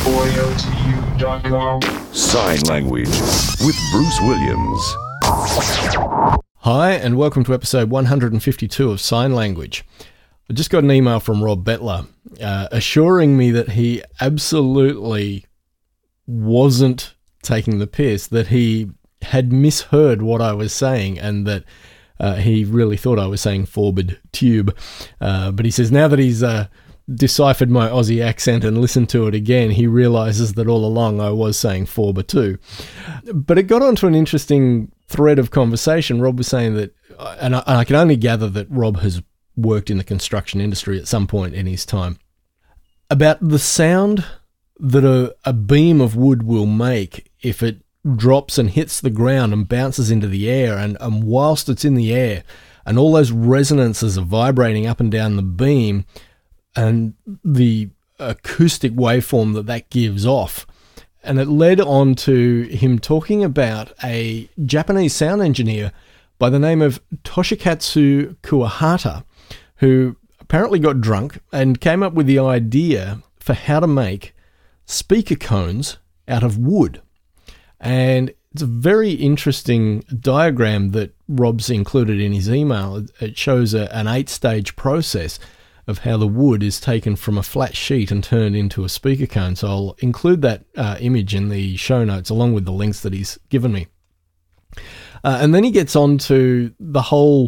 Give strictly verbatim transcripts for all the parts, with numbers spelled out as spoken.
audio to you dot com. Sign Language with Bruce Williams. Hi, and welcome to episode one hundred fifty-two of Sign Language. I just got an email from Rob Bettler uh, assuring me that he absolutely wasn't taking the piss, that he had misheard what I was saying, and that uh, he really thought I was saying forward tube. Uh, but he says now that he's uh, deciphered my Aussie accent and listened to it again, he realises that all along I was saying forward too. But it got onto an interesting thread of conversation. Rob was saying that, and I, and I can only gather that Rob has worked in the construction industry at some point in his time, about the sound that a, a beam of wood will make if it drops and hits the ground and bounces into the air, and, and whilst it's in the air and all those resonances are vibrating up and down the beam and the acoustic waveform that that gives off. And it led on to him talking about a Japanese sound engineer by the name of Toshikatsu Kuwahata, who apparently got drunk and came up with the idea for how to make speaker cones out of wood. And it's a very interesting diagram that Rob's included in his email. It shows a, an eight-stage process of how the wood is taken from a flat sheet and turned into a speaker cone. So I'll include that uh, image in the show notes along with the links that he's given me. Uh, and then he gets on to the whole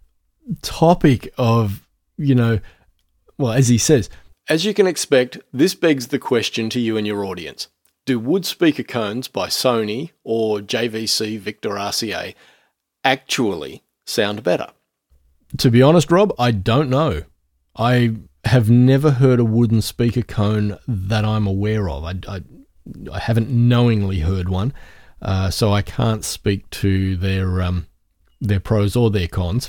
topic of, you know, well, as he says, as you can expect, this begs the question to you and your audience. Do wood speaker cones by Sony or J V C Victor R C A actually sound better? To be honest, Rob, I don't know. I have never heard a wooden speaker cone that I'm aware of. I, I, I haven't knowingly heard one, uh, so I can't speak to their um, their pros or their cons.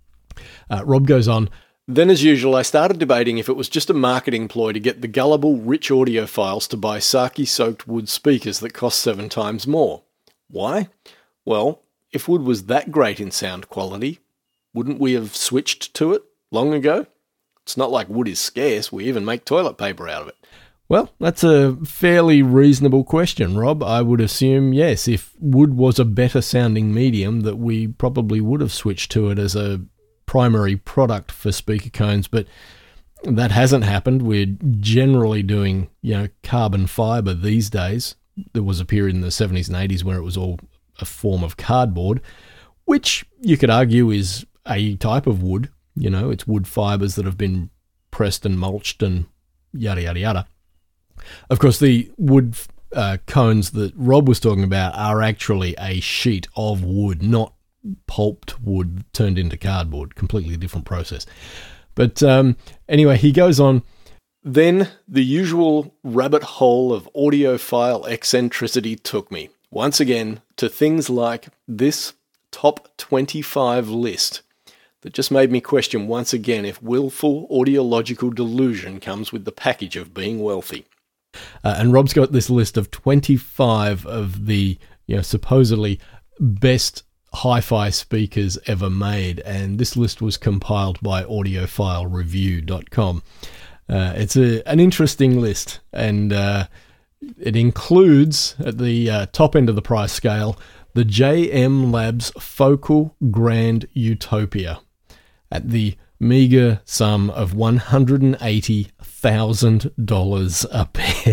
Uh, Rob goes on, then as usual, I started debating if it was just a marketing ploy to get the gullible, rich audiophiles to buy sake-soaked wood speakers that cost seven times more. Why? Well, if wood was that great in sound quality, wouldn't we have switched to it long ago? It's not like wood is scarce. We even make toilet paper out of it. Well, that's a fairly reasonable question, Rob. I would assume, yes, if wood was a better sounding medium, that we probably would have switched to it as a primary product for speaker cones, but that hasn't happened. We're generally doing, you know, carbon fiber these days. There was a period in the seventies and eighties where it was all a form of cardboard, which you could argue is a type of wood. You know, it's wood fibers that have been pressed and mulched and yada, yada, yada. Of course, the wood uh, cones that Rob was talking about are actually a sheet of wood, not pulped wood turned into cardboard. Completely different process. But um, anyway, he goes on. Then the usual rabbit hole of audiophile eccentricity took me, once again, to things like this top twenty-five list that just made me question once again if willful audiological delusion comes with the package of being wealthy. Uh, and Rob's got this list of twenty-five of the, you know, supposedly best hi-fi speakers ever made, and this list was compiled by audiophile review dot com. Uh, it's a, an interesting list, and uh, it includes, at the uh, top end of the price scale, the J M Labs Focal Grand Utopia at the meager sum of one hundred eighty thousand dollars a pair.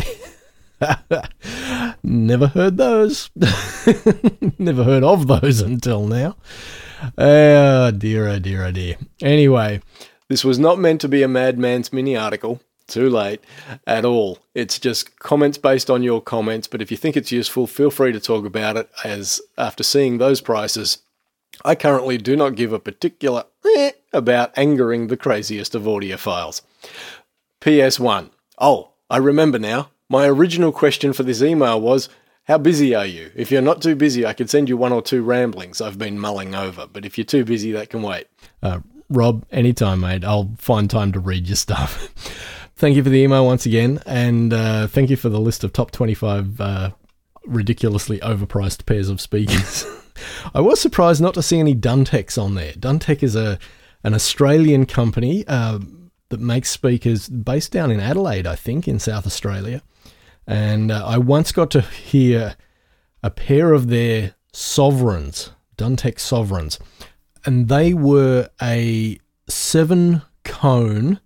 Never heard those. Never heard of those until now. Oh dear, oh dear, oh dear. Anyway, this was not meant to be a Madman's mini article. Too late at all. It's just comments based on your comments, but if you think it's useful, feel free to talk about it, as after seeing those prices, I currently do not give a particular eh about angering the craziest of audiophiles. P S one. Oh, I remember now. My original question for this email was, how busy are you? If you're not too busy, I could send you one or two ramblings I've been mulling over, but if you're too busy, that can wait. Uh, Rob, anytime, mate. I'll find time to read your stuff. Thank you for the email once again, and uh, thank you for the list of top twenty-five uh, ridiculously overpriced pairs of speakers. I was surprised not to see any Duntecs on there. Duntec is a an Australian company uh, that makes speakers based down in Adelaide, I think, in South Australia. And uh, I once got to hear a pair of their Sovereigns, Duntech Sovereigns, and they were a seven-cone,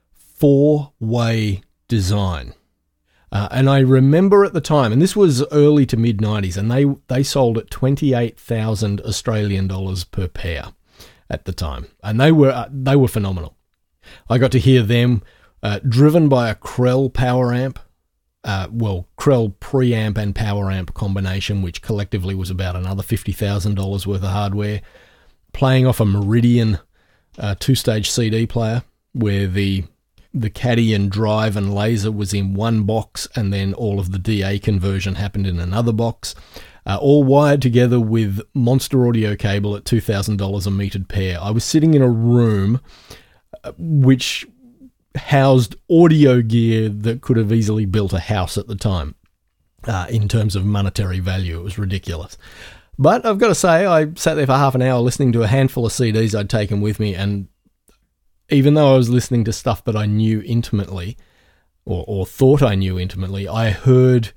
four-way design. Uh, and I remember at the time, and this was early to mid-nineties, and they, they sold at twenty-eight thousand Australian dollars per pair at the time. And they were uh, they were phenomenal. I got to hear them uh, driven by a Krell power amp, uh, well, Krell preamp and power amp combination, which collectively was about another fifty thousand dollars worth of hardware, playing off a Meridian uh, two-stage C D player where the the caddy and drive and laser was in one box, and then all of the D A conversion happened in another box, uh, all wired together with monster audio cable at two thousand dollars a metered pair. I was sitting in a room uh, which housed audio gear that could have easily built a house at the time. Uh, in terms of monetary value, it was ridiculous. But I've got to say, I sat there for half an hour listening to a handful of C Ds I'd taken with me, and even though I was listening to stuff that I knew intimately, or, or thought I knew intimately, I heard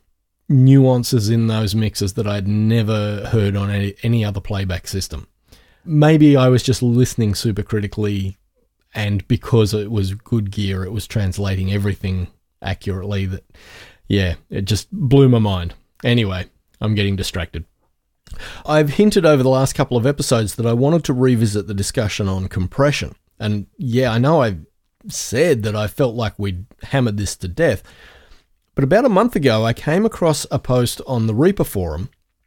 nuances in those mixes that I'd never heard on any, any other playback system. Maybe I was just listening super critically, and because it was good gear, it was translating everything accurately. That, yeah, it just blew my mind. Anyway, I'm getting distracted. I've hinted over the last couple of episodes that I wanted to revisit the discussion on compression. And yeah, I know I said that I felt like we'd hammered this to death, but about a month ago I came across a post on the Reaper forum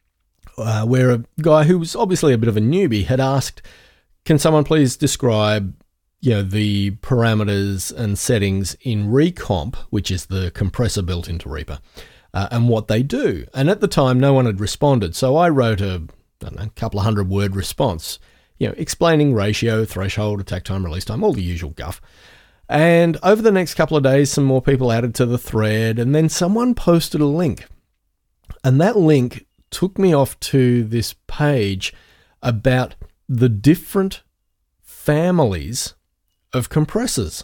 uh, where a guy who was obviously a bit of a newbie had asked, can someone please describe, you know, the parameters and settings in Recomp, which is the compressor built into Reaper, uh, and what they do. And at the time, no one had responded, so I wrote a, I don't know, couple of hundred word response, you know, explaining ratio, threshold, attack time, release time, all the usual guff. And over the next couple of days, some more people added to the thread, and then someone posted a link. And that link took me off to this page about the different families of compressors.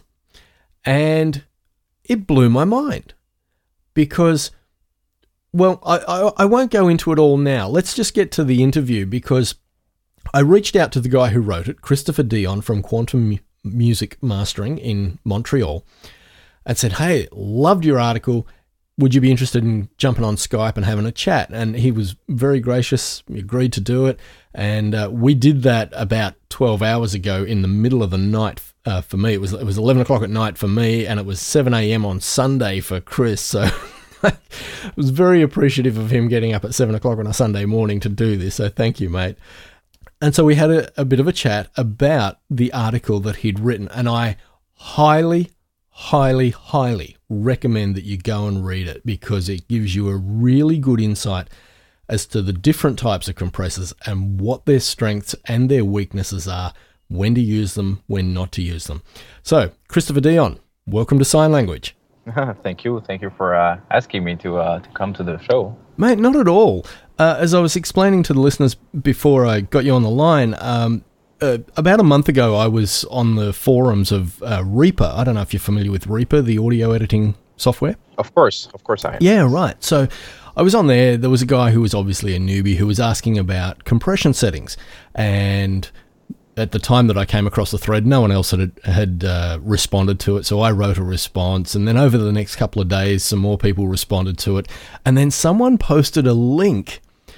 And it blew my mind because, well, I, I, I won't go into it all now. Let's just get to the interview, because I reached out to the guy who wrote it, Christopher Dion from Quantum Music Mastering in Montreal, and said, hey, loved your article. Would you be interested in jumping on Skype and having a chat? And he was very gracious, he agreed to do it. And uh, we did that about twelve hours ago in the middle of the night uh, for me. It was it was eleven o'clock at night for me, and it was seven a.m. on Sunday for Chris. So I was very appreciative of him getting up at seven o'clock on a Sunday morning to do this. So thank you, mate. And so we had a, a bit of a chat about the article that he'd written, and I highly, highly, highly recommend that you go and read it, because it gives you a really good insight as to the different types of compressors and what their strengths and their weaknesses are, when to use them, when not to use them. So, Christopher Dion, welcome to Sign Language. Thank you. Thank you for uh, asking me to uh, to come to the show. Mate, not at all. Uh, as I was explaining to the listeners before I got you on the line, um, uh, about a month ago I was on the forums of uh, Reaper. I don't know if you're familiar with Reaper, the audio editing software. Of course. Of course I am. Yeah, right. So I was on there. There was a guy who was obviously a newbie who was asking about compression settings. And at the time that I came across the thread, no one else had had uh, responded to it, so I wrote a response, and then over the next couple of days, some more people responded to it, and then someone posted a link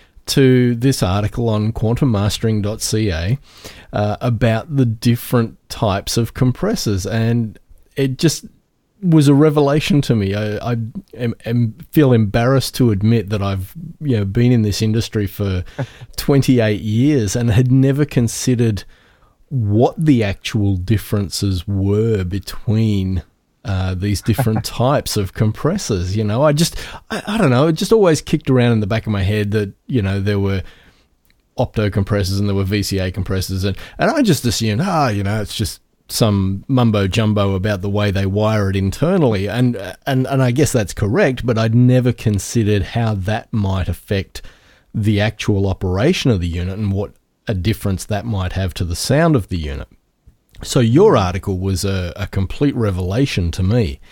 to this article on quantum mastering dot c a uh, about the different types of compressors, and it just was a revelation to me. I, I am, am feel embarrassed to admit that I've you know been in this industry for twenty-eight years and had never considered what the actual differences were between uh, these different types of compressors. You know, I just, I, I don't know, it just always kicked around in the back of my head that, you know, there were opto compressors and there were V C A compressors, and, and I just assumed, ah, you know, it's just some mumbo jumbo about the way they wire it internally. And, and, and I guess that's correct, but I'd never considered how that might affect the actual operation of the unit and what a difference that might have to the sound of the unit. So your article was a, a complete revelation to me.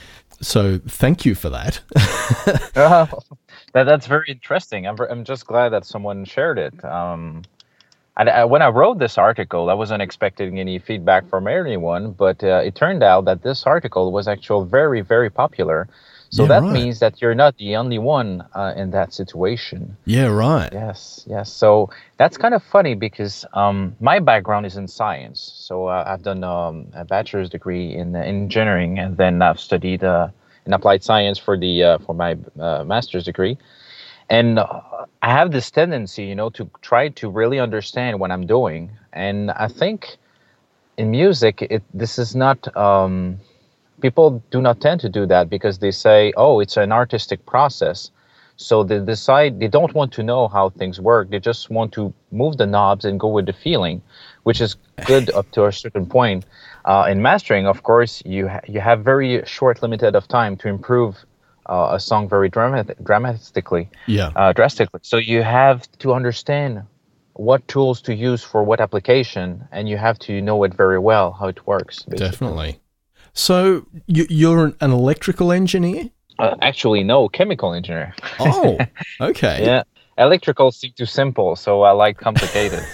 So thank you for that. Uh, that that's very interesting. I'm ver- I'm just glad that someone shared it. Um, I, I, when I wrote this article, I wasn't expecting any feedback from anyone, but uh, it turned out that this article was actually very, very popular. So Yeah, that right. means that you're not the only one uh, in that situation. Yeah, right. Yes, yes. So that's kind of funny because um, my background is in science. So uh, I've done um, a bachelor's degree in uh, engineering, and then I've studied uh, in applied science for the uh, for my uh, master's degree. And uh, I have this tendency, you know, to try to really understand what I'm doing. And I think in music, it this is not. Um, people do not tend to do that because they say, "Oh, it's an artistic process." So they decide they don't want to know how things work. They just want to move the knobs and go with the feeling, which is good up to a certain point. Uh, in mastering, of course, you ha- you have very short, limited of time to improve uh, a song very dramat- dramatically, Yeah, uh, drastically. So you have to understand what tools to use for what application, and you have to know it very well how it works. Basically. definitely. So you, you're an, an electrical engineer? Uh, actually, no, chemical engineer. Oh, okay. Yeah. Electrical seem too simple, so I like complicated.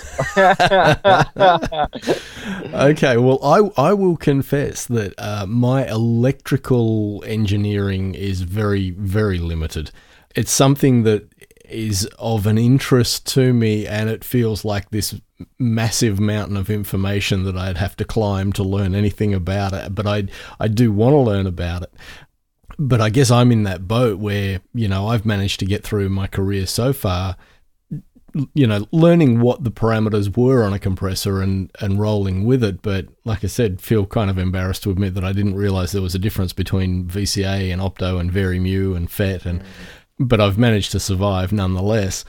Okay, well, I I will confess that uh, my electrical engineering is very, very limited. It's something that is of an interest to me, and it feels like this massive mountain of information that I'd have to climb to learn anything about it. But I I do want to learn about it. But I guess I'm in that boat where, you know, I've managed to get through my career so far, you know, learning what the parameters were on a compressor and, and rolling with it. But like I said, feel kind of embarrassed to admit that I didn't realize there was a difference between V C A and Opto and Vari-Mu and F E T. And, but I've managed to survive nonetheless.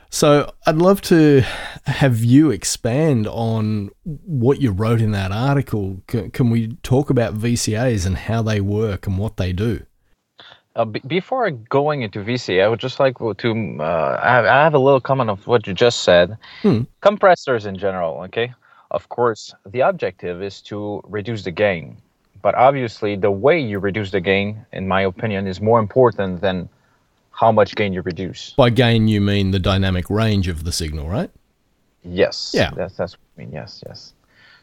So I'd love to have you expand on what you wrote in that article. Can, can we talk about V C As and how they work and what they do? Uh, b- before going into V C A, I would just like to, uh, I, have, I have a little comment of what you just said. Hmm. Compressors in general, okay? Of course, the objective is to reduce the gain. But obviously, the way you reduce the gain, in my opinion, is more important than how much gain you reduce. By gain, you mean the dynamic range of the signal, right? Yes. Yeah. That's, that's what I mean, yes, yes.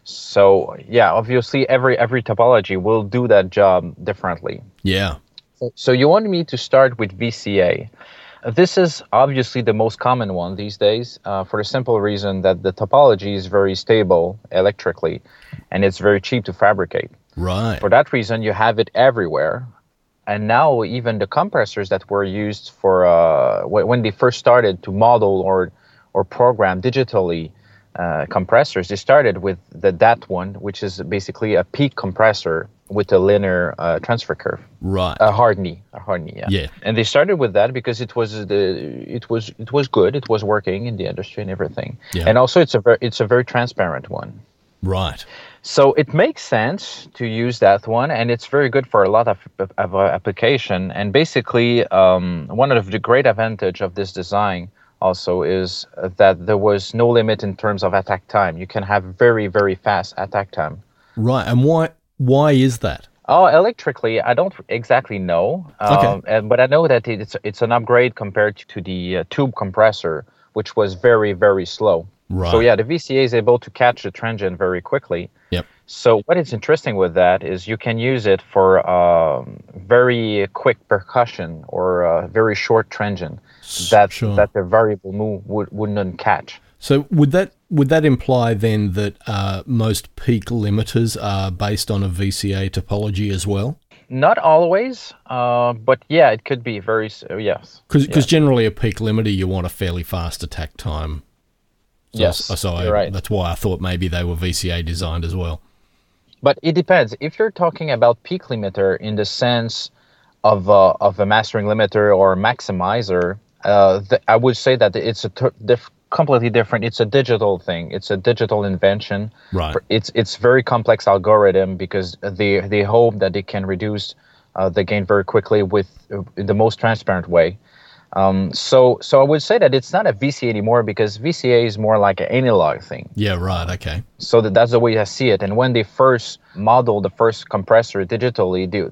So, yeah, obviously, every every topology will do that job differently. Yeah. So you wanted me to start with V C A. This is obviously the most common one these days uh, for the simple reason that the topology is very stable electrically and it's very cheap to fabricate. Right. For that reason, you have it everywhere. And now even the compressors that were used for uh, when they first started to model or, or program digitally uh, compressors, they started with the D A T one, which is basically a peak compressor with a linear uh, transfer curve. Right. A Hardy, a Hardy, yeah. Yeah. And they started with that because it was the it was it was good, it was working in the industry and everything. Yeah. And also it's a very it's a very transparent one. Right. So it makes sense to use that one, and it's very good for a lot of, of uh, application. And basically, um, one of the great advantage of this design also is that there was no limit in terms of attack time. You can have very very fast attack time. Right. And why why is that? Oh, electrically, I don't exactly know, Okay. um, and, but I know that it's it's an upgrade compared to the uh, tube compressor, which was very, very slow. Right. So yeah, the V C A is able to catch the transient very quickly. Yep. So what is interesting with that is you can use it for um, very quick percussion or uh, very short transient that Sure. that the variable move would wouldn't catch. So would that would that imply then that uh, most peak limiters are based on a V C A topology as well? Not always, uh, but yeah, it could be very s- uh, yes. Because Yeah. generally a peak limiter you want a fairly fast attack time. So, Yes, so I, you're right. that's why I thought maybe they were V C A designed as well. But it depends. If you're talking about peak limiter in the sense of uh, of a mastering limiter or maximizer, uh, th- I would say that it's a t- diff- completely different. It's a digital thing. It's a digital invention. Right. It's it's very complex algorithm because they they hope that they can reduce uh, the gain very quickly with uh, the most transparent way. Um, so so I would say that it's not a V C A anymore because V C A is more like an analog thing. Yeah, right, okay. So that, that's the way I see it. And when they first modeled the first compressor digitally, they, they,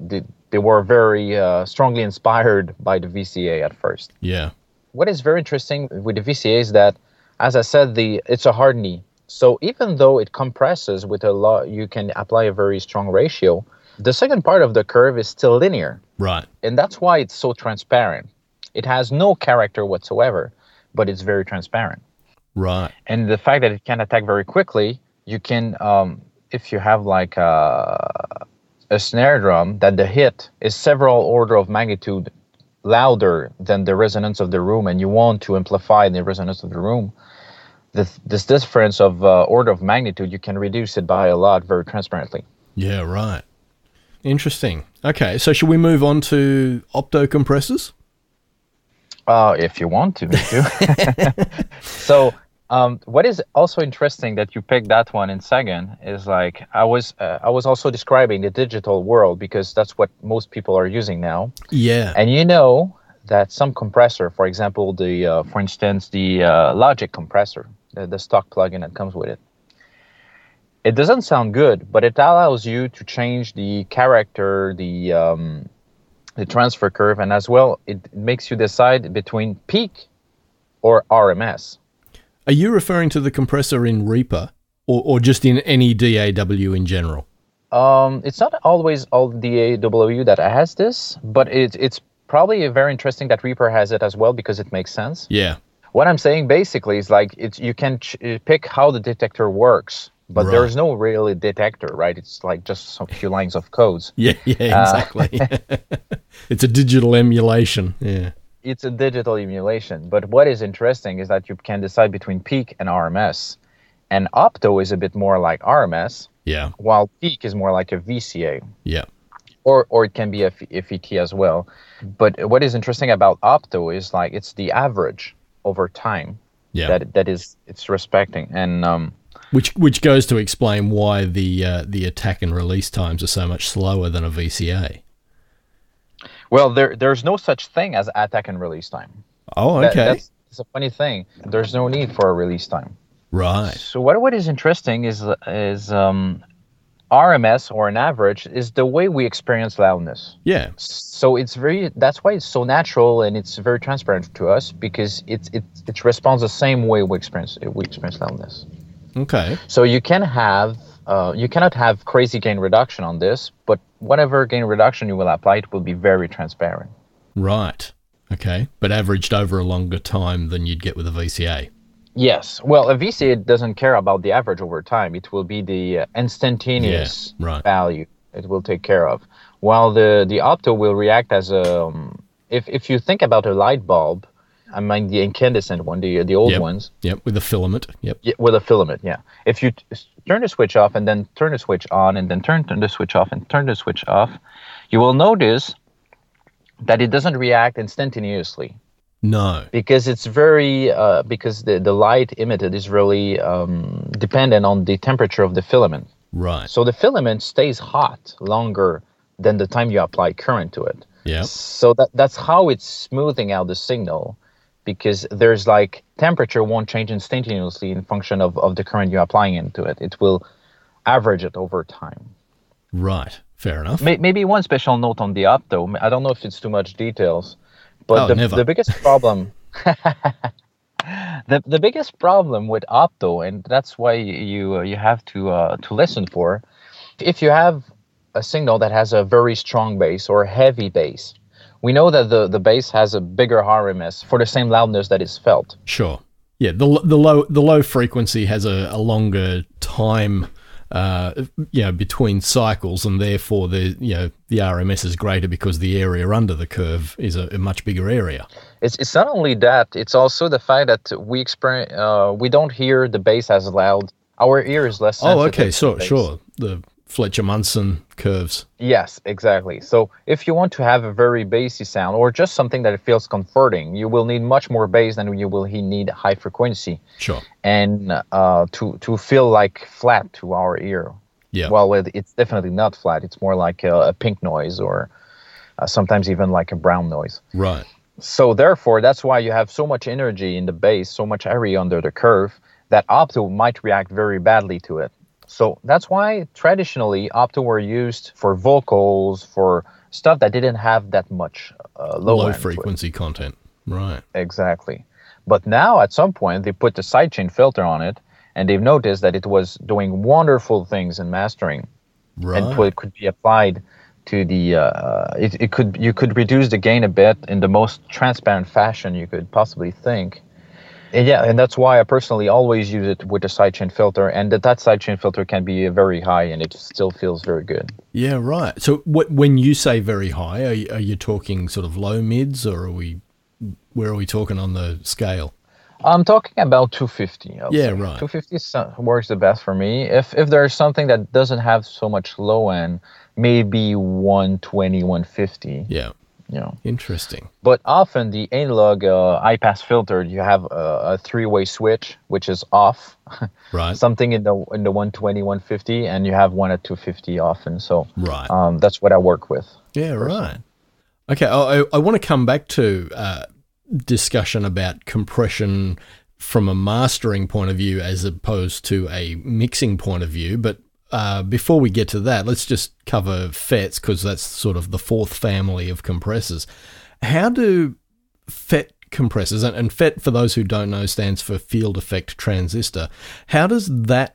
they were very uh, strongly inspired by the V C A at first. Yeah. What is very interesting with the V C A is that, as I said, the it's a hard knee. So even though it compresses with a lot, you can apply a very strong ratio. The second part of the curve is still linear. Right. And that's why it's so transparent. It has no character whatsoever, but it's very transparent. Right. And the fact that it can attack very quickly, you can, um, if you have like a, a snare drum, that the hit is several order of magnitude louder than the resonance of the room, and you want to amplify the resonance of the room, this, this difference of uh, order of magnitude, you can reduce it by a lot very transparently. Yeah, right. Interesting. Okay, so should we move on to opto compressors? Uh, if you want to, me too. So um, what is also interesting that you picked that one in second is like I was uh, I was also describing the digital world because that's what most people are using now. Yeah. And you know that some compressor, for example, the uh, for instance the uh, Logic compressor, the, the stock plugin that comes with it, it doesn't sound good, but it allows you to change the character, the um, the transfer curve, and as well, it makes you decide between peak or R M S. Are you referring to the compressor in Reaper or, or just in any D A W in general? Um, it's not always all D A W that has this, but it, it's probably very interesting that Reaper has it as well because it makes sense. Yeah. What I'm saying basically is like it's you can ch- pick how the detector works, but Right. there's no really detector, right? It's like just a few lines of codes. Yeah, yeah, exactly. It's a digital emulation. Yeah. It's a digital emulation, but what is interesting is that you can decide between peak and R M S, and opto is a bit more like R M S, Yeah. while peak is more like a V C A, Yeah. or or it can be a F E T as well. But what is interesting about opto is like it's the average over time Yeah. that that is it's respecting, and um, Which which goes to explain why the uh, the attack and release times are so much slower than a V C A. well, there there's no such thing as attack and release time. Oh, That- okay. that's it's a funny thing. There's no need for a release time. Right. So what what is interesting is is um, R M S or an average is the way we experience loudness. Yeah. So it's very that's why it's so natural and it's very transparent to us because it's it it responds the same way we experience we experience loudness. Okay. So you can have uh, you cannot have crazy gain reduction on this, but whatever gain reduction you will apply, it will be very transparent. Right. Okay. But averaged over a longer time than you'd get with a V C A. Yes. Well, a V C A doesn't care about the average over time. It will be the uh, instantaneous Yeah, right. value it will take care of. While the, the opto will react as a, um, if, if you think about a light bulb, I mean the incandescent one, the the old Yep. ones, Yep. With a filament. Yep. yeah, with a filament, yeah. If you t- turn the switch off and then turn the switch on and then turn, turn the switch off and turn the switch off, you will notice that it doesn't react instantaneously. No. Because it's very, uh, because the, the light emitted is really um, dependent on the temperature of the filament. Right. So the filament stays hot longer than the time you apply current to it. Yep. So that that's how it's smoothing out the signal, because there's like temperature won't change instantaneously in function of, of the current you're applying into it. It will average it over time. Right. Fair enough. May- Maybe one special note on the opto. I don't know if it's too much details, but Oh, the, never. the biggest problem, the the biggest problem with opto, and that's why you uh, you have to uh, to listen for, if you have a signal that has a very strong bass or heavy bass, we know that the the bass has a bigger R M S for the same loudness that is felt. Sure. Yeah. The the low the low frequency has a, a longer time, uh, you know, between cycles, and therefore the you know the R M S is greater because the area under the curve is a, a much bigger area. It's it's not only that; it's also the fact that we experience uh, we don't hear the bass as loud. Our ear is less sensitive. Oh, okay. to So the bass. sure. The Fletcher Munson curves. Yes, exactly. So if you want to have a very bassy sound or just something that feels comforting, you will need much more bass than you will he- need high frequency, Sure. and uh, to to feel like flat to our ear. Yeah. Well, it, it's definitely not flat. It's more like a, a pink noise or uh, sometimes even like a brown noise. Right. So therefore, that's why you have so much energy in the bass, so much area under the curve, that opto might react very badly to it. So that's why traditionally opto were used for vocals, for stuff that didn't have that much uh, low, Low end to it. frequency content. Right. Exactly. But now at some point they put the sidechain filter on it, and they've noticed that it was doing wonderful things in mastering, Right. and it could be applied to the. Uh, it, it could you could reduce the gain a bit in the most transparent fashion you could possibly think. And yeah, and that's why I personally always use it with the sidechain filter, and that that sidechain filter can be very high, and it still feels very good. Yeah, right. So what, when you say very high, are you, are you talking sort of low mids, or are we, where are we talking on the scale? I'm talking about two fifty. I'll Yeah, say. right. two fifty so- works the best for me. If if there's something that doesn't have so much low end, maybe one twenty, one fifty. Yeah. You know. Interesting. But often the analog uh, I-pass filter, you have a, a three-way switch, which is off. Right. Something in the in the one twenty, one fifty, and you have one at two fifty often. So Right. um, that's what I work with. Yeah, right. Okay, I, I want to come back to uh, discussion about compression from a mastering point of view as opposed to a mixing point of view. But uh, before we get to that, let's just cover F E Ts, because that's sort of the fourth family of compressors. How do F E T compressors, and, and F E T, for those who don't know, stands for field effect transistor, how does that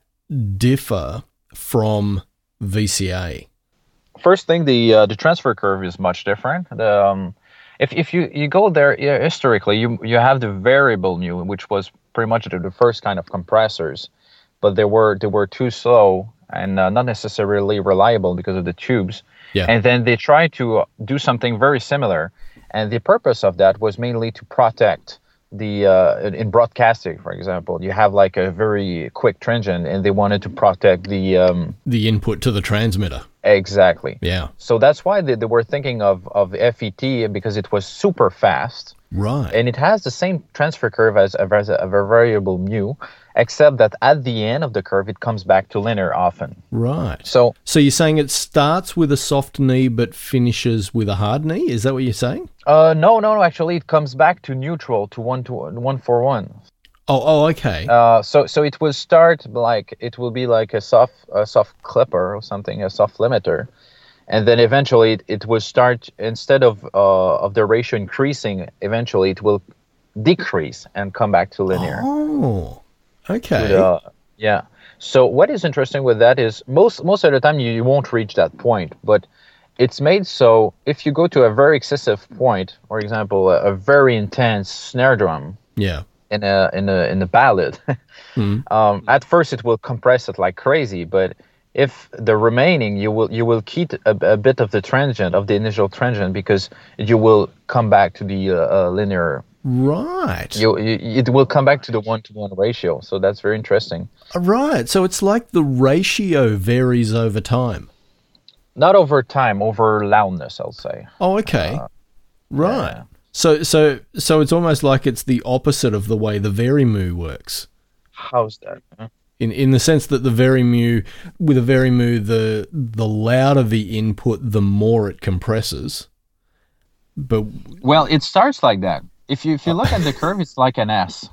differ from V C A? First thing, the uh, the transfer curve is much different. The, um, if if you, you go there yeah, historically, you you have the variable mu, which was pretty much the, the first kind of compressors, but they were they were too slow and uh, not necessarily reliable because of the tubes. Yeah. And then they tried to do something very similar, and the purpose of that was mainly to protect the uh, in broadcasting, for example, you have like a very quick transient, and they wanted to protect the um, The input to the transmitter. exactly. Yeah. So that's why they, they were thinking of, of F E T, because it was super fast, Right. and it has the same transfer curve as a, as a, a variable mu, except that at the end of the curve, it comes back to linear often. Right. So So you're saying it starts with a soft knee but finishes with a hard knee? Is that what you're saying? uh, no, no, no, actually, it comes back to neutral, to one to one for one. Oh, oh, okay. Uh, so so it will start like it will be like a soft a soft clipper or something, a soft limiter, and then eventually it, it will start, instead of uh, of the ratio increasing, eventually it will decrease and come back to linear. Oh, okay. Uh, yeah. So what is interesting with that is most most of the time you, you won't reach that point, but it's made so if you go to a very excessive point, for example, a, a very intense snare drum Yeah. in a in a in a ballad, Mm. um, at first it will compress it like crazy, but if the remaining, you will you will keep a, a bit of the transient of the initial transient, because you will come back to the uh, uh, linear. Right. You, you it will come back to the one to one ratio. So that's very interesting. Right. So it's like the ratio varies over time. Not over time, over loudness, I'll say. Oh, okay. Right. yeah. So so so it's almost like it's the opposite of the way the varimu works. How's that? Huh? In in the sense that the varimu, with a varimu, the the louder the input, the more it compresses. But Well, it starts like that. If you if you look at the curve, it's like an S.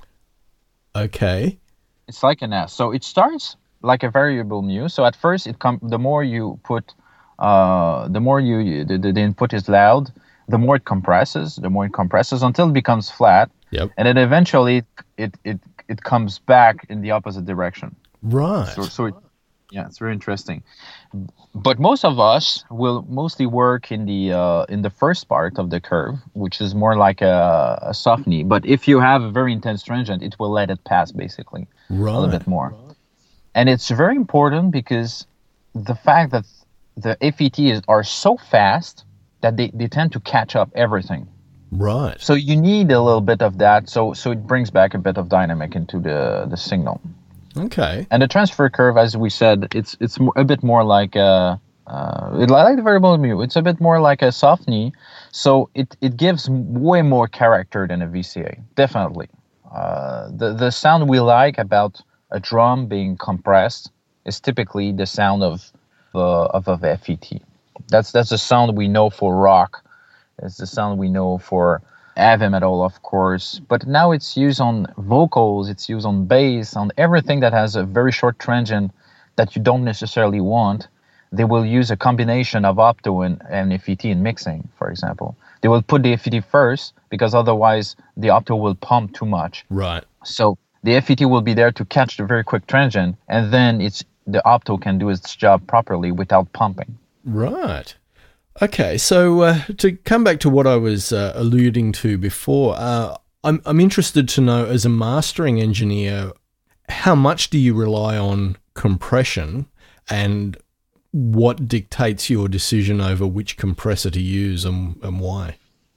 okay. It's like an S. So it starts like a variable mu. So at first, it com- the more you put, uh, the more you, you the, the input is loud, the more it compresses, the more it compresses until it becomes flat, Yep. and then eventually it it it comes back in the opposite direction. Right. So so it, yeah, it's very interesting. But most of us will mostly work in the uh, in the first part of the curve, which is more like a, a soft knee. But if you have a very intense transient, it will let it pass basically a little Right. bit more. And it's very important because the fact that the F E Ts are so fast that they, they tend to catch up everything. Right. So you need a little bit of that. So so it brings back a bit of dynamic into the, the signal. Okay. And the transfer curve, as we said, it's it's more, a bit more like a, uh, it, like the variable mu. It's a bit more like a soft knee, so it, it gives way more character than a V C A. Definitely, uh, the the sound we like about a drum being compressed is typically the sound of uh, of a F E T. That's that's the sound we know for rock. It's the sound we know for heavy metal, of course, but now it's used on vocals, it's used on bass, on everything that has a very short transient that you don't necessarily want. they will use a combination of opto and, and F E T in mixing, for example. They will put the F E T first because otherwise the opto will pump too much. Right. So the F E T will be there to catch the very quick transient, and then it's the opto can do its job properly without pumping. Right. Okay, so uh, to come back to what I was uh, alluding to before, uh, I'm I'm interested to know, as a mastering engineer, how much do you rely on compression, and what dictates your decision over which compressor to use and, and why?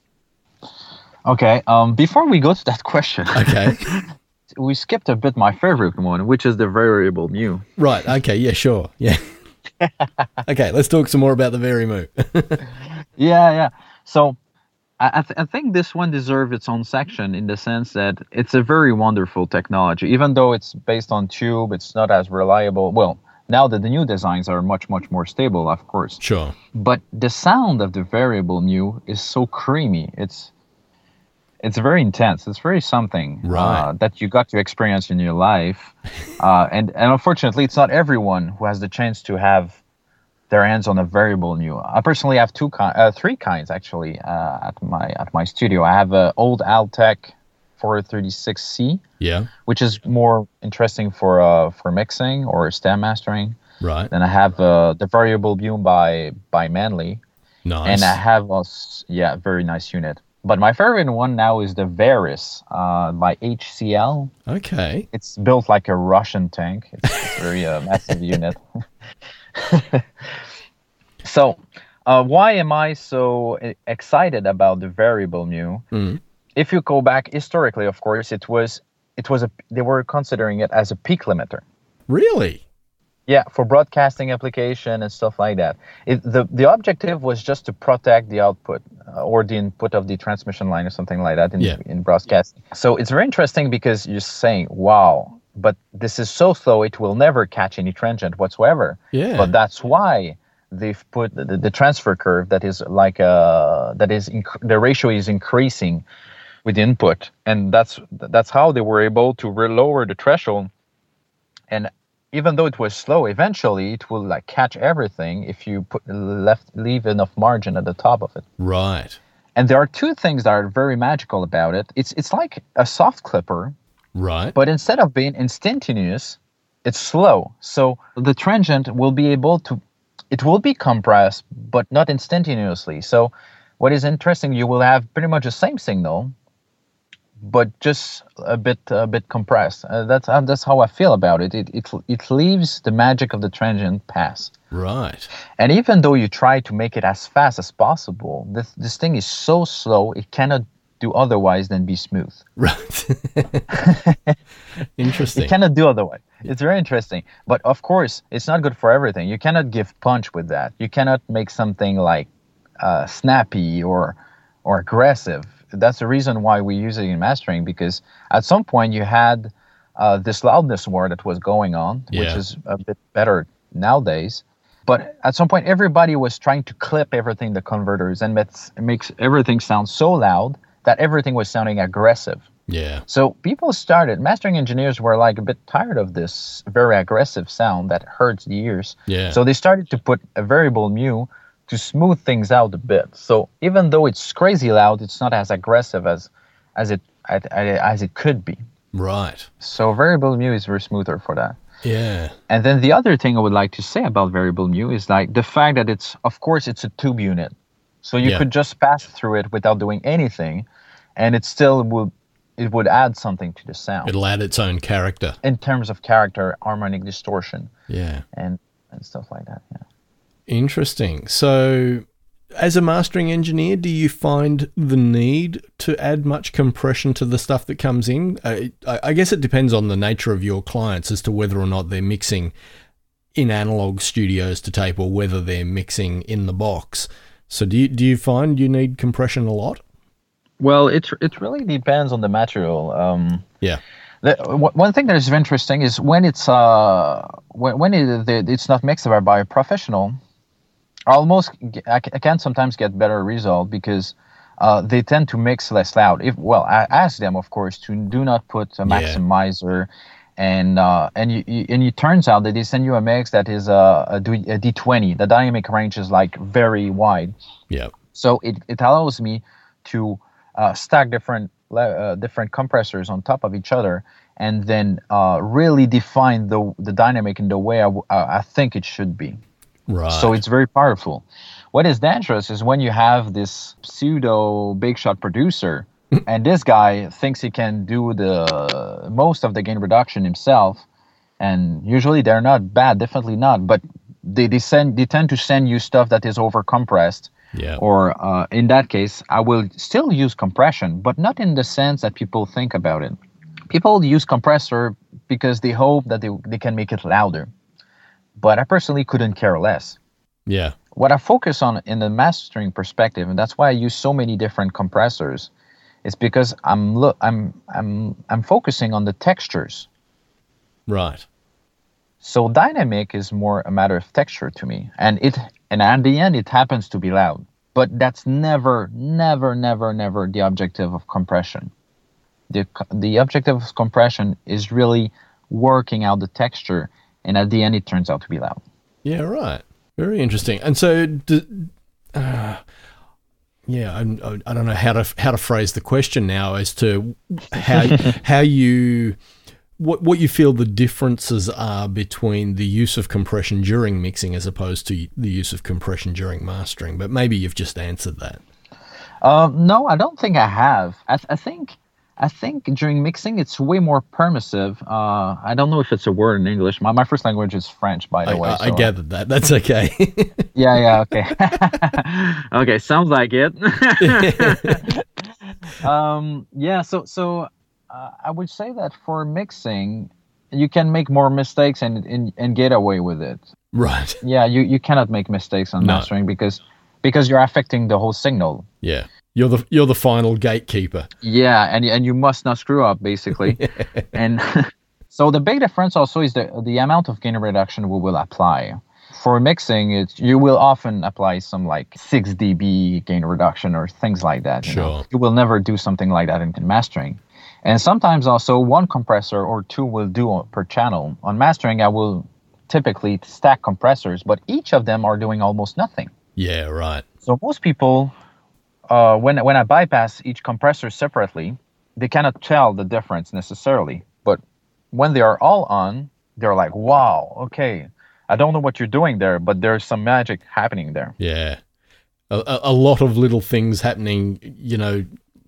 Okay, um, before we go to that question, Okay. we skipped a bit my favorite one, which is the variable mu. Right, okay, yeah, sure, yeah. Okay, let's talk some more about the Varimu. Yeah, yeah. So I, th- I think this one deserves its own section in the sense that it's a very wonderful technology. Even though it's based on tube, it's not as reliable. Well, now that the new designs are much, much more stable, of course. Sure. But the sound of the variable mu is so creamy. It's it's very intense. It's very something Right. uh, that you got to experience in your life. uh, and, and unfortunately, it's not everyone who has the chance to have their hands on a variable mu. I personally have two, ki- uh, three kinds actually uh, at my at my studio. I have an old Altec four thirty-six C, Yeah, which is more interesting for uh, for mixing or stem mastering. right. Then I have uh, the variable mu by by Manley, Nice. and I have a s- yeah very nice unit. But my favorite one now is the Varus uh, by H C L. Okay. It's built like a Russian tank. It's, it's a very uh, massive unit. So, uh, why am I so e- excited about the variable mu? Mm. If you go back historically, of course, it was it was a they were considering it as a peak limiter. Really? Yeah, for broadcasting application and stuff like that. It, the the objective was just to protect the output uh, or the input of the transmission line or something like that in Yeah. in broadcasting. So it's very interesting because you're saying, wow, but this is so slow it will never catch any transient whatsoever. Yeah. But that's why they've put the, the transfer curve that is like uh that is inc- the ratio is increasing with the input, and that's that's how they were able to re- lower the threshold. And even though it was slow, eventually it will like catch everything if you put left leave enough margin at the top of it. Right. And there are two things that are very magical about it. It's it's like a soft clipper, Right. but instead of being instantaneous, it's slow. So the transient will be able to, it will be compressed, but not instantaneously. So what is interesting, you will have pretty much the same signal, but just a bit a bit compressed. Uh, that's uh, that's how I feel about it. It it it leaves the magic of the transient pass. Right. And even though you try to make it as fast as possible, this this thing is so slow it cannot do otherwise than be smooth. Right. Interesting. It cannot do otherwise. It's very interesting. But of course, it's not good for everything. You cannot give punch with that. You cannot make something like uh, snappy or or aggressive. That's the reason why we use it in mastering, because at some point you had uh, this loudness war that was going on, which Yeah. is a bit better nowadays. But at some point, everybody was trying to clip everything, the converters, and it makes everything sound so loud that everything was sounding aggressive. Yeah. So people started, mastering engineers were like a bit tired of this very aggressive sound that hurts the ears. Yeah. So they started to put a variable mu to smooth things out a bit. So even though it's crazy loud, it's not as aggressive as as it as it could be. Right. So variable mu is very smoother for that. Yeah. And then the other thing I would like to say about variable mu is like the fact that it's, of course, it's a tube unit. So you Yeah. could just pass through it without doing anything, and it still would it would add something to the sound It'll add its own character. in terms of character, harmonic distortion, Yeah. and and stuff like that. Yeah. Interesting. So, as a mastering engineer, do you find the need to add much compression to the stuff that comes in? Uh, I, I guess it depends on the nature of your clients as to whether or not they're mixing in analog studios to tape or whether they're mixing in the box. So, do you, do you find you need compression a lot? Well, it it really depends on the material. Um, Yeah. the, w- one thing that is interesting is when it's uh when when it, the, it's not mixed by by a professional. I almost g- I, c- I can sometimes get better result because uh, they tend to mix less loud. If well, I ask them, of course, to do not put a Yeah. maximizer and uh, and you, you and it turns out that they send you a mix that is a, a, D, a D twenty. The dynamic range is like very wide. Yeah. So it, it allows me to uh, stack different uh, different compressors on top of each other, and then uh, really define the the dynamic in the way I, w- I think it should be. Right. So it's very powerful. What is dangerous is when you have this pseudo big shot producer, and this guy thinks he can do the most of the gain reduction himself, and usually they're not bad, definitely not, but they they send they tend to send you stuff that is over compressed. Yeah. Or uh, in that case, I will still use compression, but not in the sense that people think about it. People use compressor because they hope that they, they can make it louder. But I personally couldn't care less. Yeah. What I focus on in the mastering perspective, and that's why I use so many different compressors, is because I'm look I'm I'm I'm focusing on the textures. Right. So dynamic is more a matter of texture to me, and it and at the end it happens to be loud. But that's never, never, never, never the objective of compression. The the objective of compression is really working out the texture, and at the end it turns out to be loud. Yeah. Right. Very interesting. And so, d- uh, yeah, I'm, I don't know how to how to phrase the question now as to how how you. What what you feel the differences are between the use of compression during mixing as opposed to the use of compression during mastering, but maybe you've just answered that. Uh, no, I don't think I have. I, th- I think I think during mixing it's way more permissive. Uh, I don't know if it's a word in English. My my first language is French, by the I, way. I, so, I gathered that. That's okay. Yeah, yeah, okay. Okay, sounds like it. um, yeah, so so. Uh, I would say that for mixing, you can make more mistakes and and, and get away with it. Right. Yeah, you, you cannot make mistakes on No. mastering because because you're affecting the whole signal. Yeah. You're the you're the final gatekeeper. Yeah, and and you must not screw up basically. And so the big difference also is the the amount of gain reduction we will apply. For mixing, it you will often apply some like six decibel gain reduction or things like that. You Sure. know? You will never do something like that in, in mastering. And sometimes also one compressor or two will do per channel. On mastering, I will typically stack compressors, but each of them are doing almost nothing. Yeah, right. So most people, uh, when when I bypass each compressor separately, they cannot tell the difference necessarily. But when they are all on, they're like, wow, okay, I don't know what you're doing there, but there's some magic happening there. Yeah. A, a, a lot of little things happening, you know,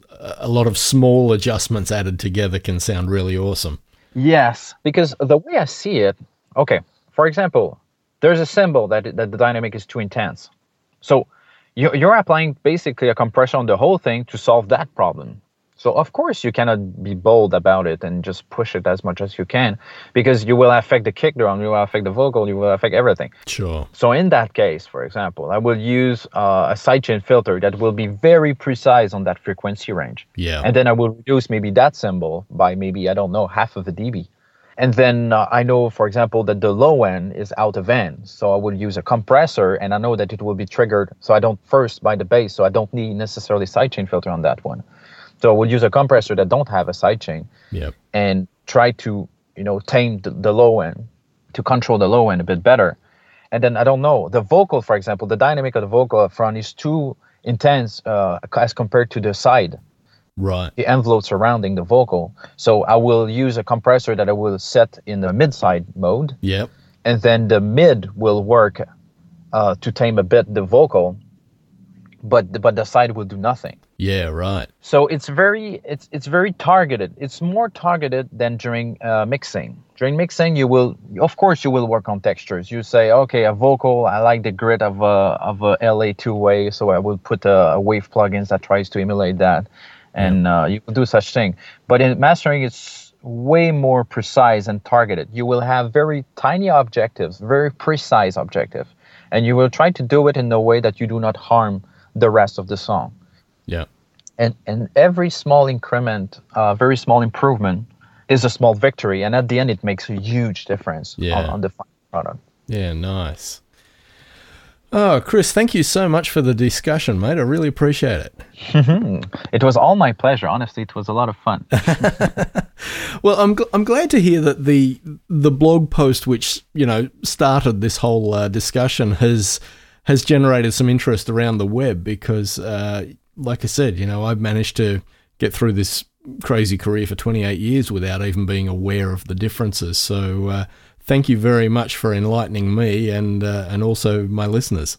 a lot of small adjustments added together can sound really awesome. Yes, because the way I see it, okay, for example, there's a symbol that that the dynamic is too intense. So you, you're applying basically a compression on the whole thing to solve that problem. So of course you cannot be bold about it and just push it as much as you can, because you will affect the kick drum, you will affect the vocal, you will affect everything. Sure. So in that case, for example, I will use uh, a sidechain filter that will be very precise on that frequency range. Yeah. And then I will reduce maybe that symbol by maybe, I don't know, half of a dB. And then uh, I know, for example, that the low end is out of end. So I will use a compressor, and I know that it will be triggered. So I don't first by the bass, so I don't need necessarily sidechain filter on that one. So we'll use a compressor that don't have a sidechain, Yep. and try to, you know, tame the, the low end, to control the low end a bit better. And then I don't know, the vocal, for example, the dynamic of the vocal up front is too intense uh, as compared to the side, Right. the envelope surrounding the vocal. So I will use a compressor that I will set in the mid-side mode, Yep. and then the mid will work uh, to tame a bit the vocal, but but the side will do nothing. Yeah, right. So it's very it's it's very targeted. It's more targeted than during uh, mixing. During mixing, you will, of course, you will work on textures. You say, okay, a vocal, I like the grit of a of a L A two-way, so I will put a, a wave plugins that tries to emulate that, and uh, you will do such thing. But in mastering, it's way more precise and targeted. You will have very tiny objectives, very precise objective, and you will try to do it in a way that you do not harm the rest of the song. Yeah. And and every small increment, uh, very small improvement, is a small victory, and at the end, it makes a huge difference Yeah. on, on the final product. Yeah, nice. Oh, Chris, thank you so much for the discussion, mate. I really appreciate it. It was all my pleasure. Honestly, it was a lot of fun. Well, I'm gl- I'm glad to hear that the the blog post which, you know, started this whole uh, discussion has has generated some interest around the web because, uh, like I said, you know, I've managed to get through this crazy career for twenty-eight years without even being aware of the differences. So uh, thank you very much for enlightening me and uh, and also my listeners.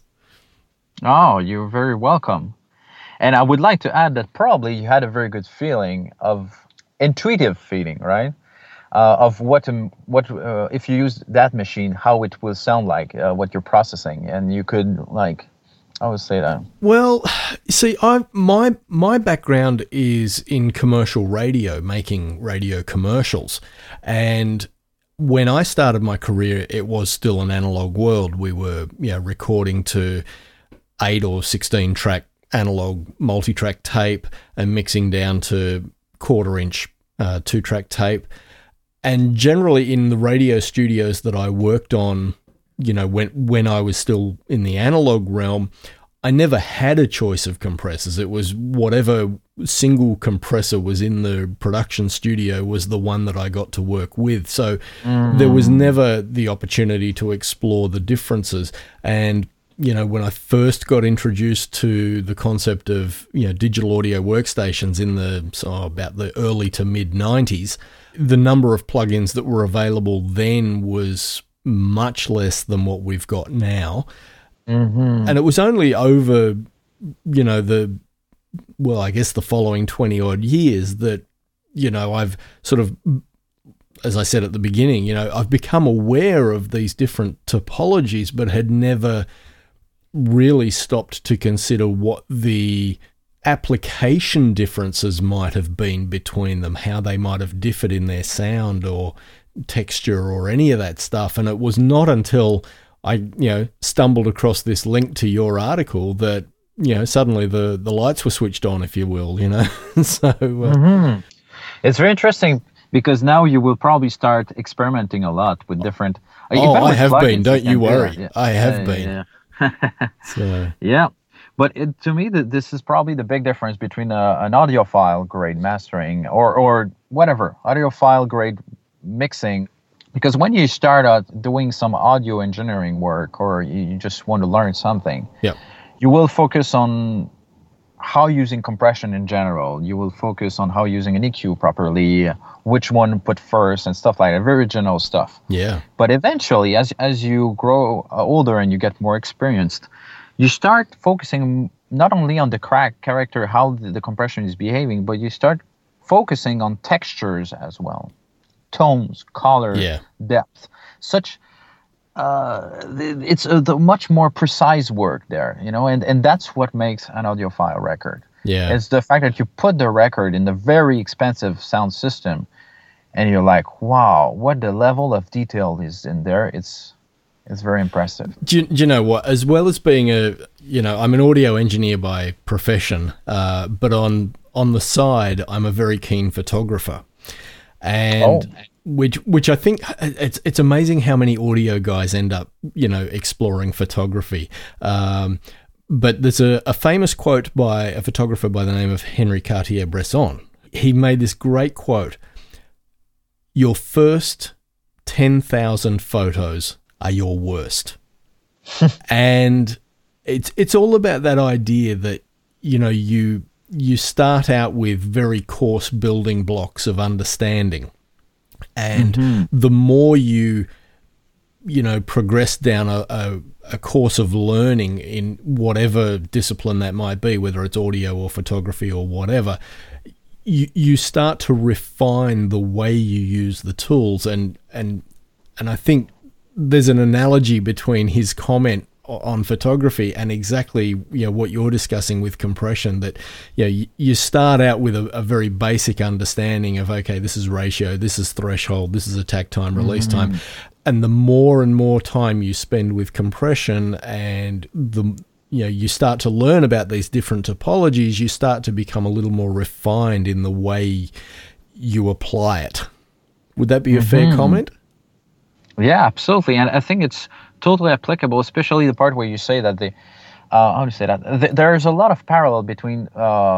Oh, you're very welcome. And I would like to add that probably you had a very good feeling of intuitive feeling, right? Uh, of what um, what uh, if you use that machine, how it will sound like, uh, what you're processing, and you could like, I would say that. Well, see, I my my background is in commercial radio, making radio commercials, and when I started my career, it was still an analog world. We were, you know, recording to eight or sixteen track analog multi-track tape and mixing down to quarter inch uh, two track tape. And generally in the radio studios that I worked on, you know, when when I was still in the analog realm, I never had a choice of compressors. It was whatever single compressor was in the production studio was the one that I got to work with. So mm. there was never the opportunity to explore the differences. And, you know, when I first got introduced to the concept of, you know, digital audio workstations in the, so about the early to mid nineties, the number of plugins that were available then was much less than what we've got now. Mm-hmm. And it was only over, you know, the, well, I guess the following twenty odd years that, you know, I've sort of, as I said at the beginning, you know, I've become aware of these different topologies, but had never really stopped to consider what the application differences might have been between them, how they might have differed in their sound or texture or any of that stuff. And it was not until I, you know, stumbled across this link to your article that, you know, suddenly the, the lights were switched on, if you will, you know. so uh, mm-hmm. It's very interesting because now you will probably start experimenting a lot with different. Oh, I have been. Don't you worry. Yeah. I have yeah, been. Yeah. so. Yeah. But it, to me, the, this is probably the big difference between a, an audiophile grade mastering or, or whatever, audiophile grade mixing. Because when you start out doing some audio engineering work or you, you just want to learn something, yep. you will focus on how using compression in general. You will focus on how using an E Q properly, which one put first and stuff like that, very general stuff. Yeah. But eventually, as as you grow older and you get more experienced, you start focusing not only on the crack character, how the, the compression is behaving, but you start focusing on textures as well. Tones, color, yeah. depth. Such, uh, it's a the much more precise work there, you know, and, and that's what makes an audiophile record. Yeah. It's the fact that you put the record in a very expensive sound system and you're like, wow, what the level of detail is in there. It's It's very impressive. Do you, do you know what? As well as being a, you know, I'm an audio engineer by profession, uh, but on on the side, I'm a very keen photographer, and oh. which which I think it's it's amazing how many audio guys end up, you know, exploring photography. Um, but there's a, a famous quote by a photographer by the name of Henri Cartier-Bresson. He made this great quote: "Your first ten thousand photos are your worst." And it's it's all about that idea that, you know, you you start out with very coarse building blocks of understanding, and mm-hmm. the more you you know progress down a, a, a course of learning in whatever discipline that might be, whether it's audio or photography or whatever, you you start to refine the way you use the tools. And and and I think there's an analogy between his comment on photography and exactly, you know, what you're discussing with compression, that, you know, you, you start out with a, a very basic understanding of, okay, this is ratio, this is threshold, this is attack time, release mm-hmm. time. And the more and more time you spend with compression and the, you know, you start to learn about these different topologies, you start to become a little more refined in the way you apply it. Would that be a mm-hmm. fair comment? Yeah, absolutely. And I think it's totally applicable, especially the part where you say that the, uh, how do you say that? Th- there's a lot of parallel between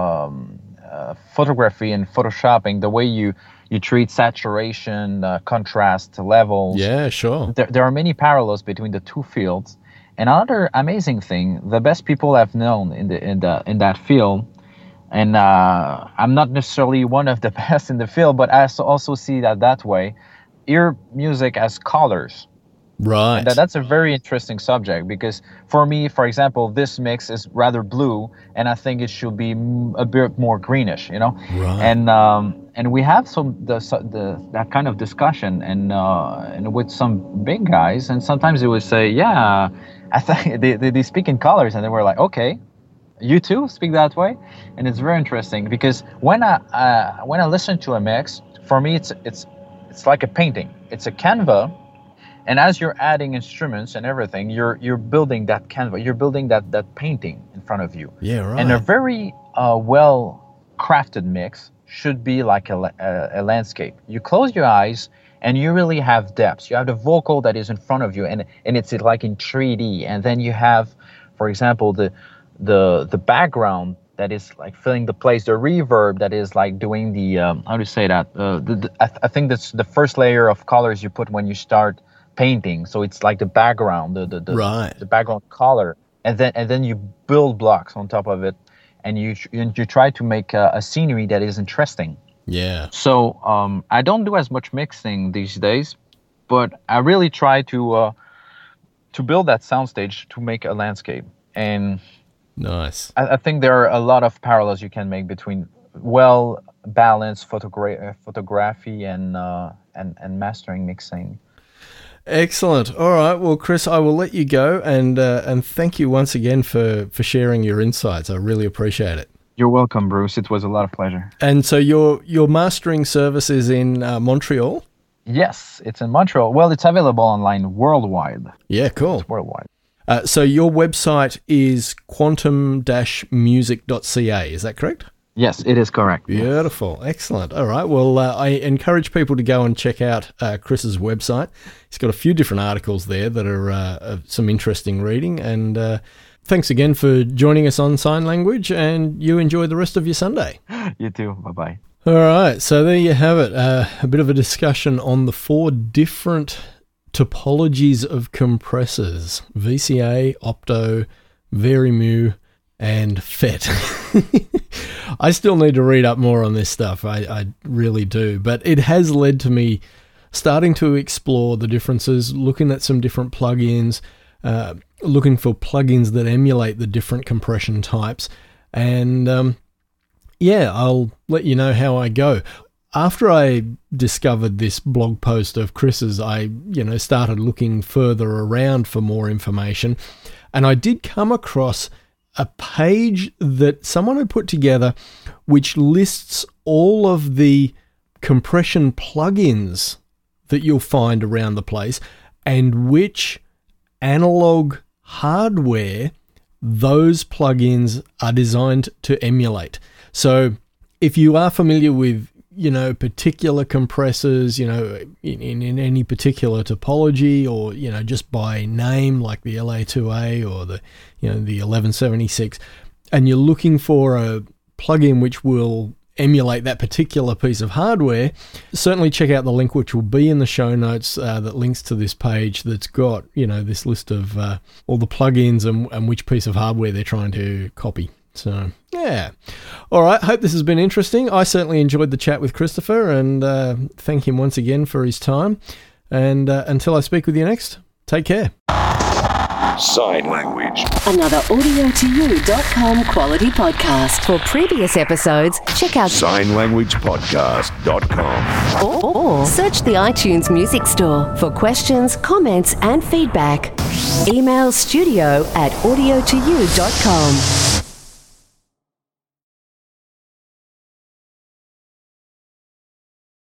um, uh, photography and photoshopping, the way you, you treat saturation, uh, contrast levels. Yeah, sure. There, there are many parallels between the two fields. And another amazing thing, the best people I've known in the in the in that field, and uh, I'm not necessarily one of the best in the field, but I also see that that way, ear music as colors. Right. And that, that's a very interesting subject, because for me, for example, this mix is rather blue, and I think it should be a bit more greenish, you know. Right. And um, and we have some the, the that kind of discussion, and uh, and with some big guys, and sometimes they would say, yeah, I think they, they they speak in colors, and they were like, okay, you too speak that way, and it's very interesting, because when I uh, when I listen to a mix, for me it's it's it's like a painting. It's a canvas. And as you're adding instruments and everything, you're you're building that canvas, you're building that that painting in front of you. Yeah, right. And a very uh, well crafted mix should be like a, a, a landscape. You close your eyes and you really have depth. You have the vocal that is in front of you, and and it's like in three D. And then you have, for example, the the the background that is like filling the place, the reverb that is like doing the um, how to say that. Uh, the, the, I, th- I think that's the first layer of colors you put when you start painting. So it's like the background, the the, the, right. the background color, and then and then you build blocks on top of it, and you you, you try to make a, a scenery that is interesting. Yeah. So um, I don't do as much mixing these days, but I really try to uh, to build that soundstage to make a landscape. And nice. I, I think there are a lot of parallels you can make between well balanced photogra- photography and uh, and and mastering mixing. Excellent. All right. Well, Chris, I will let you go, and uh, and thank you once again for, for sharing your insights. I really appreciate it. You're welcome, Bruce. It was a lot of pleasure. And so your your mastering service is in uh, Montreal? Yes, it's in Montreal. Well, it's available online worldwide. Yeah, cool. It's worldwide. Uh, so your website is quantum dash music dot c a, is that correct? Yes, it is correct. Beautiful. Excellent. All right. Well, uh, I encourage people to go and check out uh, Chris's website. He's got a few different articles there that are uh, of some interesting reading. And uh, thanks again for joining us on Sign Language, and you enjoy the rest of your Sunday. You too. Bye-bye. All right. So there you have it. Uh, a bit of a discussion on the four different topologies of compressors: V C A, Opto, Varimu, and F E T. I still need to read up more on this stuff. I, I really do. But it has led to me starting to explore the differences, looking at some different plugins, uh, looking for plugins that emulate the different compression types. And um, yeah, I'll let you know how I go. After I discovered this blog post of Chris's, I, you know, started looking further around for more information. And I did come across a page that someone had put together which lists all of the compression plugins that you'll find around the place and which analog hardware those plugins are designed to emulate. So if you are familiar with, you know, particular compressors, you know, in, in, in any particular topology, or, you know, just by name, like the L A two A or the, you know, the eleven seventy-six, and you're looking for a plugin which will emulate that particular piece of hardware, certainly check out the link which will be in the show notes uh, that links to this page that's got, you know, this list of uh, all the plugins and, and which piece of hardware they're trying to copy. So, yeah. All right. Hope this has been interesting. I certainly enjoyed the chat with Christopher, and uh, thank him once again for his time. And uh, until I speak with you next, take care. Sign Language. Another audio to you dot com quality podcast. For previous episodes, check out sign language podcast dot com. Or, or search the iTunes Music Store for questions, comments, and feedback. Email studio at audio to you dot com.